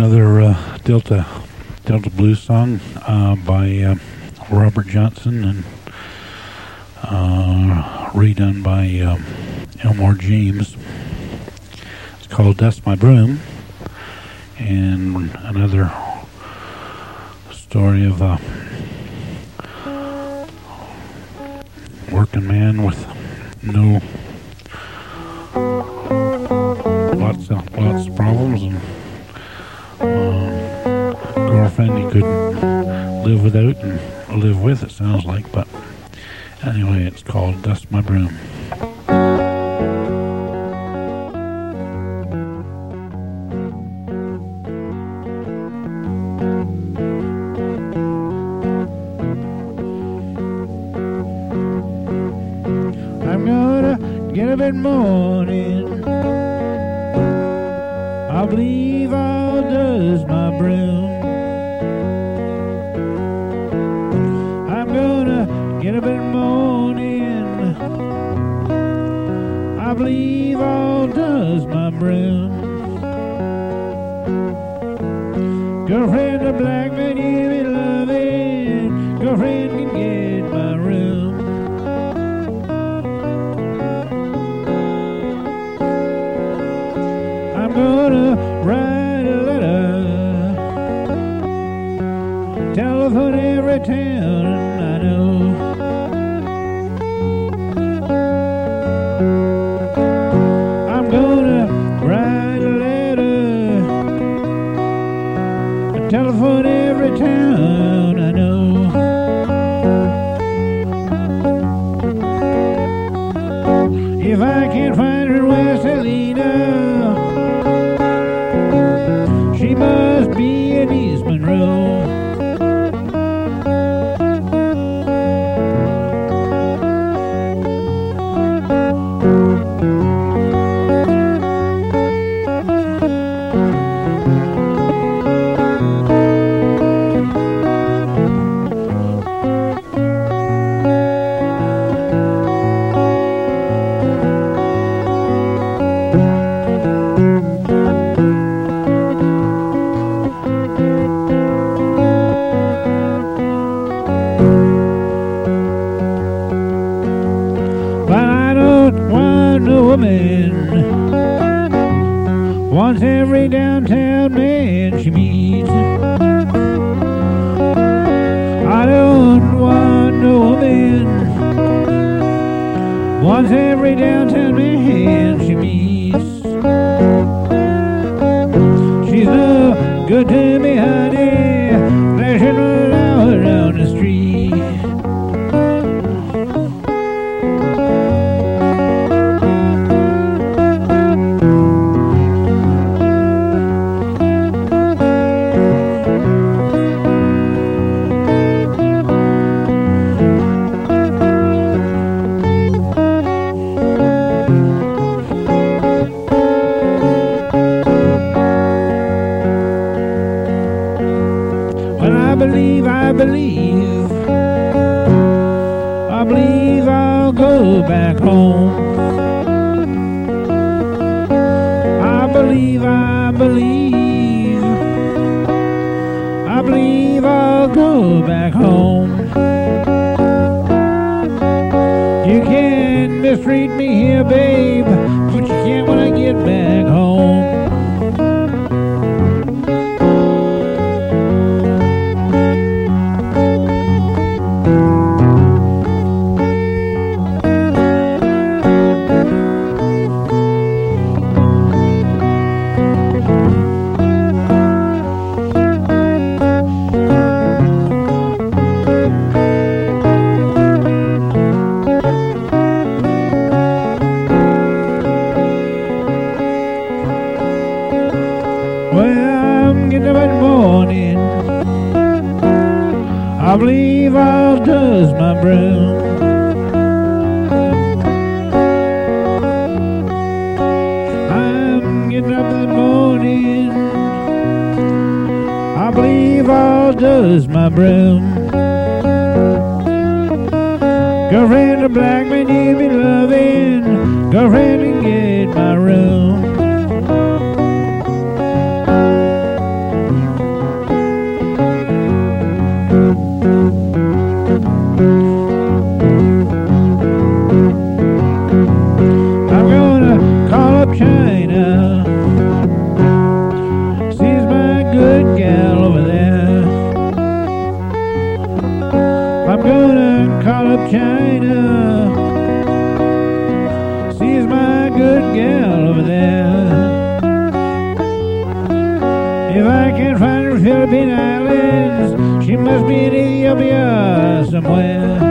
another Delta Blues song by Robert Johnson and redone by Elmore James. It's called Dust My Broom, and another story of a working man with no lots of problems and girlfriend he couldn't live without and live with, it sounds like. But anyway, it's called Dust My Broom. I'm gonna get up in the morning, I believe I'll dust my broom. I'm gonna get up in the morning, I believe I'll dust my broom. Girlfriend, a black man you be loving, girlfriend can get my room. I'm gonna write a letter, telephone every town I know. I'm gonna write a letter, telephone every town I know. If I can't find her in West Helena, she must be in East Monroe. Wants every downtown man she meets. I don't want no woman, wants every downtown man she meets. She's no good to me, honey, flashing all around the street. I believe I'll go back home. I believe I'll go back home. You can mistreat me here, babe, but you can't when I get back home. I believe I'll dust my broom. I'm getting up in the morning, I believe I'll dust my broom. Girlfriend, a black man you be loving, girlfriend, can get my room. Philippine Islands. She must be in Ethiopia somewhere.